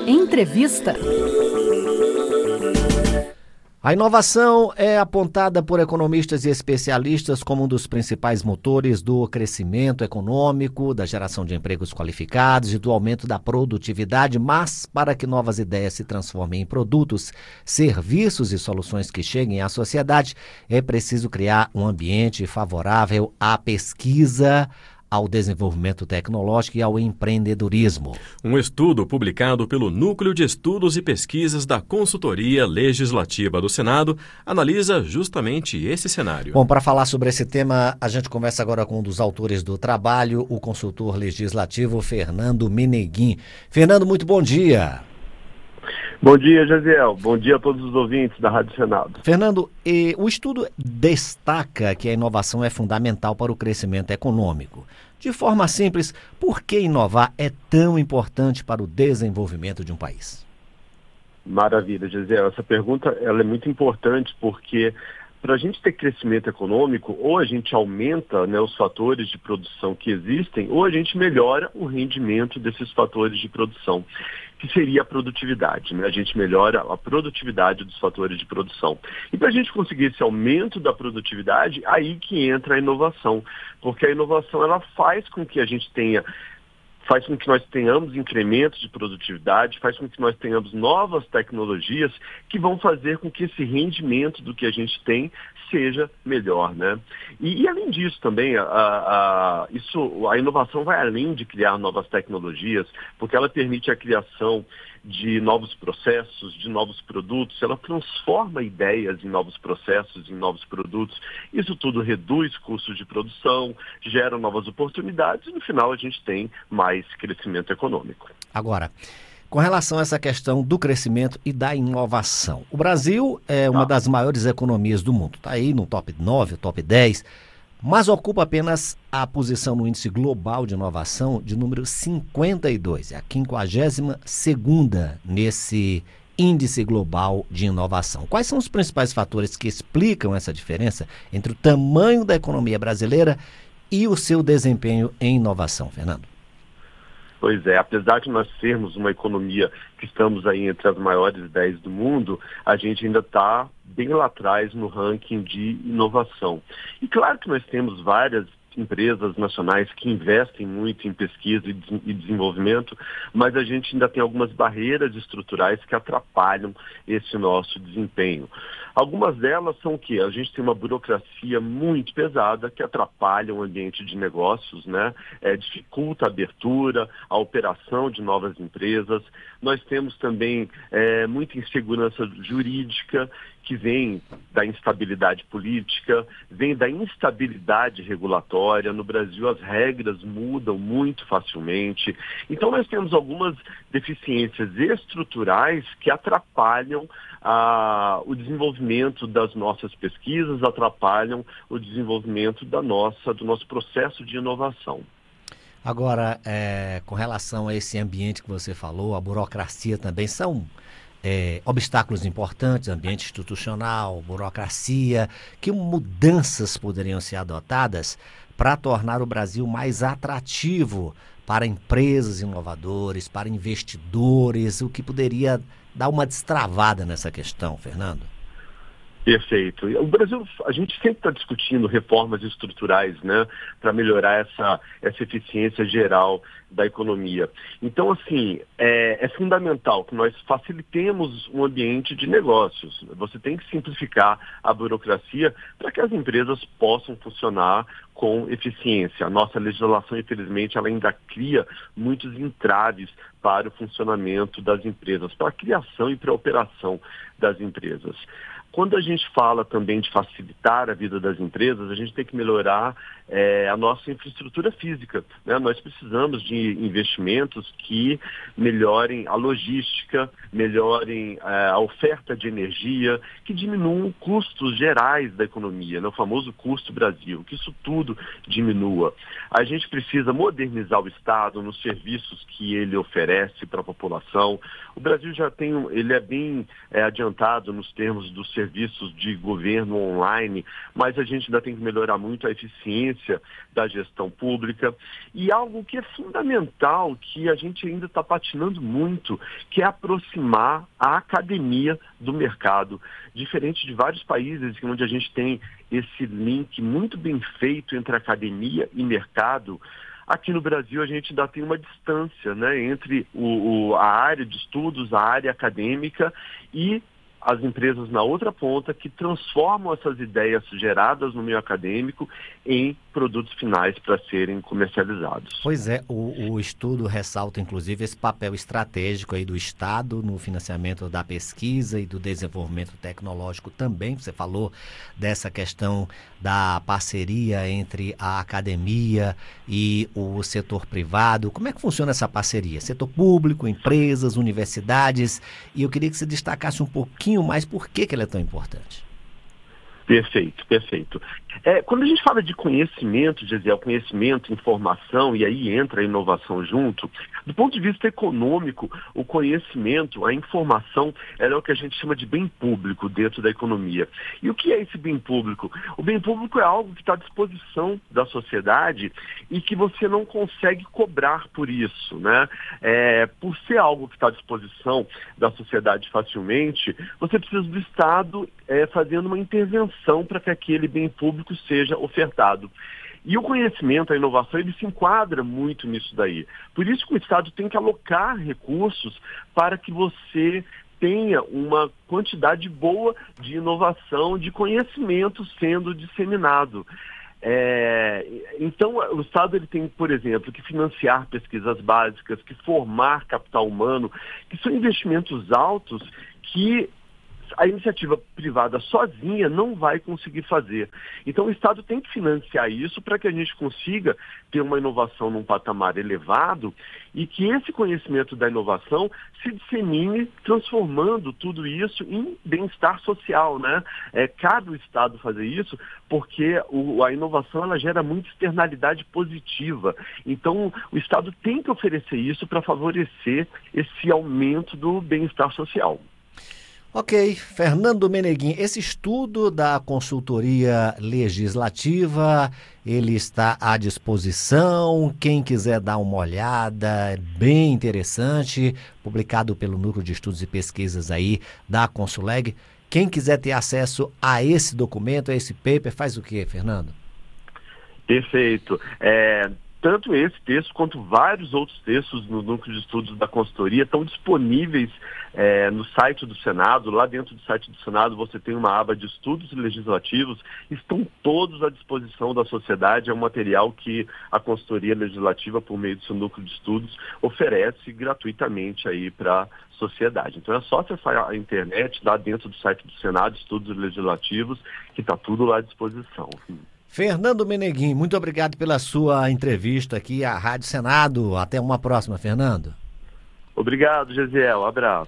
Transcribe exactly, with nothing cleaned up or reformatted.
Entrevista. A inovação é apontada por economistas e especialistas como um dos principais motores do crescimento econômico, da geração de empregos qualificados e do aumento da produtividade, mas para que novas ideias se transformem em produtos, serviços e soluções que cheguem à sociedade, é preciso criar um ambiente favorável à pesquisa, ao desenvolvimento tecnológico e ao empreendedorismo. Um estudo publicado pelo Núcleo de Estudos e Pesquisas da Consultoria Legislativa do Senado analisa justamente esse cenário. Bom, para falar sobre esse tema, a gente conversa agora com um dos autores do trabalho, o consultor legislativo Fernando Meneguin. Fernando, muito bom dia. Bom dia, Jaziel. Bom dia a todos os ouvintes da Rádio Senado. Fernando, eh, o estudo destaca que a inovação é fundamental para o crescimento econômico. De forma simples, por que inovar é tão importante para o desenvolvimento de um país? Maravilha, Jaziel. Essa pergunta ela é muito importante porque para a gente ter crescimento econômico, ou a gente aumenta, né, os fatores de produção que existem, ou a gente melhora o rendimento desses fatores de produção, que seria a produtividade, né? A gente melhora a produtividade dos fatores de produção. E para a gente conseguir esse aumento da produtividade, aí que entra a inovação, porque a inovação ela faz com que a gente tenha faz com que nós tenhamos incrementos de produtividade, faz com que nós tenhamos novas tecnologias que vão fazer com que esse rendimento do que a gente tem seja melhor, né? E, e além disso também, a, a, isso, a inovação vai além de criar novas tecnologias, porque ela permite a criação de novos processos, de novos produtos, ela transforma ideias em novos processos, em novos produtos. Isso tudo reduz custos de produção, gera novas oportunidades e no final a gente tem mais crescimento econômico. Agora, com relação a essa questão do crescimento e da inovação, o Brasil é uma ah. das maiores economias do mundo, está aí no top nove, top dez, mas ocupa apenas a posição no índice global de inovação de número cinquenta e dois, é a quinquagésima segunda nesse índice global de inovação. Quais são os principais fatores que explicam essa diferença entre o tamanho da economia brasileira e o seu desempenho em inovação, Fernando? Pois é, apesar de nós sermos uma economia que estamos aí entre as maiores dez do mundo, a gente ainda está bem lá atrás no ranking de inovação. E claro que nós temos várias empresas nacionais que investem muito em pesquisa e desenvolvimento, mas a gente ainda tem algumas barreiras estruturais que atrapalham esse nosso desempenho. Algumas delas são o quê? A gente tem uma burocracia muito pesada que atrapalha o ambiente de negócios, né? É, dificulta a abertura, a operação de novas empresas. Nós temos também é, muita insegurança jurídica, que vem da instabilidade política, vem da instabilidade regulatória. No Brasil, as regras mudam muito facilmente. Então, nós temos algumas deficiências estruturais que atrapalham ah, o desenvolvimento das nossas pesquisas, atrapalham o desenvolvimento da nossa, do nosso processo de inovação. Agora, é, com relação a esse ambiente que você falou, a burocracia também são... É, obstáculos importantes, ambiente institucional, burocracia, que mudanças poderiam ser adotadas para tornar o Brasil mais atrativo para empresas inovadoras, para investidores, o que poderia dar uma destravada nessa questão, Fernando? Perfeito. O Brasil, a gente sempre está discutindo reformas estruturais, né, para melhorar essa, essa eficiência geral da economia. Então, assim, é, é fundamental que nós facilitemos um ambiente de negócios. Você tem que simplificar a burocracia para que as empresas possam funcionar com eficiência. A nossa legislação, infelizmente, ela ainda cria muitos entraves para o funcionamento das empresas, para a criação e para a operação das empresas. Quando a gente fala também de facilitar a vida das empresas, a gente tem que melhorar é, a nossa infraestrutura física, né? Nós precisamos de investimentos que melhorem a logística, melhorem é, a oferta de energia, que diminuam custos gerais da economia, né? O famoso custo Brasil, que isso tudo diminua. A gente precisa modernizar o Estado nos serviços que ele oferece para a população. O Brasil já tem, ele é bem é, adiantado nos termos dos serviços de governo online, mas a gente ainda tem que melhorar muito a eficiência da gestão pública. E algo que é fundamental, que a gente ainda está patinando muito, que é aproximar a academia do mercado. Diferente de vários países onde a gente tem esse link muito bem feito entre academia e mercado, aqui no Brasil a gente ainda tem uma distância, né, entre o, o, a área de estudos, a área acadêmica e as empresas na outra ponta que transformam essas ideias geradas no meio acadêmico em produtos finais para serem comercializados. Pois é, o, o estudo ressalta inclusive esse papel estratégico aí do Estado no financiamento da pesquisa e do desenvolvimento tecnológico também. Você falou dessa questão da parceria entre a academia e o setor privado. Como é que funciona essa parceria? Setor público, empresas, universidades, e eu queria que você destacasse um pouquinho mais por que, que ela é tão importante. Perfeito, perfeito. É, quando a gente fala de conhecimento, Gesiel, conhecimento, informação, e aí entra a inovação junto, do ponto de vista econômico, o conhecimento, a informação, ela é o que a gente chama de bem público dentro da economia. E o que é esse bem público? O bem público é algo que está à disposição da sociedade e que você não consegue cobrar por isso, né? É, por ser algo que está à disposição da sociedade facilmente, você precisa do Estado é, fazendo uma intervenção para que aquele bem público seja ofertado. E o conhecimento, a inovação, ele se enquadra muito nisso daí. Por isso que o Estado tem que alocar recursos para que você tenha uma quantidade boa de inovação, de conhecimento sendo disseminado. É, então, o Estado ele tem, por exemplo, que financiar pesquisas básicas, que formar capital humano, que são investimentos altos que a iniciativa privada sozinha não vai conseguir fazer. Então o Estado tem que financiar isso para que a gente consiga ter uma inovação num patamar elevado e que esse conhecimento da inovação se dissemine, transformando tudo isso em bem-estar social, né? É, cabe o Estado fazer isso porque o, a inovação ela gera muita externalidade positiva. Então o Estado tem que oferecer isso para favorecer esse aumento do bem-estar social. Ok, Fernando Meneguin, esse estudo da consultoria legislativa, ele está à disposição, quem quiser dar uma olhada, é bem interessante, publicado pelo Núcleo de Estudos e Pesquisas aí da Consuleg. Quem quiser ter acesso a esse documento, a esse paper, faz o quê, Fernando? Perfeito. É... Tanto esse texto quanto vários outros textos no Núcleo de Estudos da Consultoria estão disponíveis é, no site do Senado. Lá dentro do site do Senado você tem uma aba de estudos legislativos, estão todos à disposição da sociedade. É um material que a Consultoria Legislativa, por meio do seu Núcleo de Estudos, oferece gratuitamente aí para a sociedade. Então é só acessar a internet, lá dentro do site do Senado, Estudos Legislativos, que está tudo lá à disposição. Fernando Meneguin, muito obrigado pela sua entrevista aqui à Rádio Senado. Até uma próxima, Fernando. Obrigado, Gesiel. Um abraço.